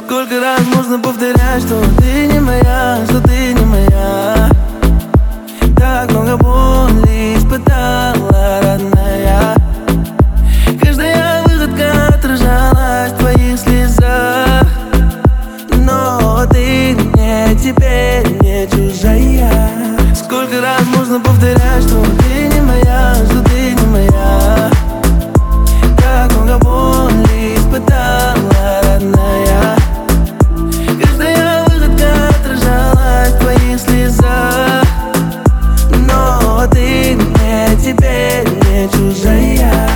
Сколько раз можно повторять, что ты не моя, что ты не моя. Так много боли испытала, родная. Каждая выходка отражалась в твоих слезах. Но ты мне теперь не чужая. Сколько раз можно повторять, что ты не моя, что ты не моя. Так много боли испытала, родная. Каждая выходка отражалась в твоих слезах. Но ты мне теперь не чужая.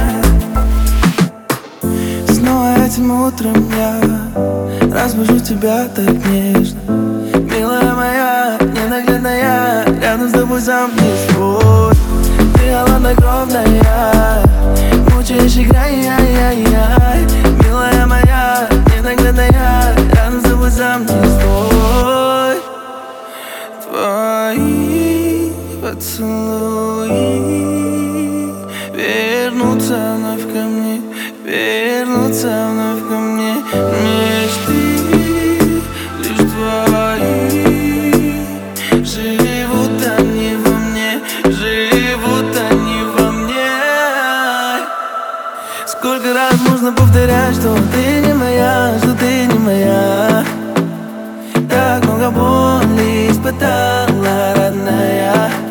Снова этим утром я разбужу тебя так нежно. Милая моя, ненаглядная, рядом с тобой сам не свой. Ты холоднокровная, мучаешь, играй, яй-яй-яй. Милая моя, ненаглядная, рядом с тобой сам не свой. Твои поцелуи вернутся вновь ко мне, вернутся вновь ко мне. Мечты лишь твои, живут они во мне, живут они во мне. Сколько раз можно повторять, что ты не моя, что ты не моя. Так много боли испытала, родная.